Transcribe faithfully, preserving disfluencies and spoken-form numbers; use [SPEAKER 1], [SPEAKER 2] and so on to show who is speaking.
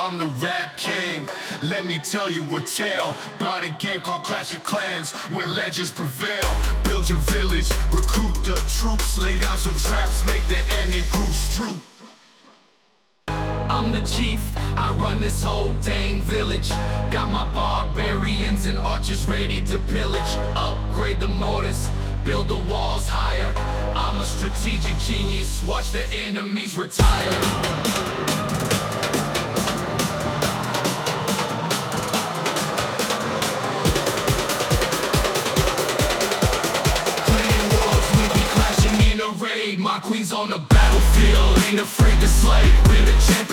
[SPEAKER 1] I'm the rap king. Let me tell you a tale about a game called Clash of Clans, where legends prevail. Build your village, recruit the troops, lay down some traps, make the enemy groups troop. I'm the chief, I run this whole dang village. Got my barbarians and archers ready to pillage. Upgrade the mortars, build the walls higher. I'm a strategic genius, watch the enemies retire. My queen's on the battlefield, ain't afraid to slay. We're the champions.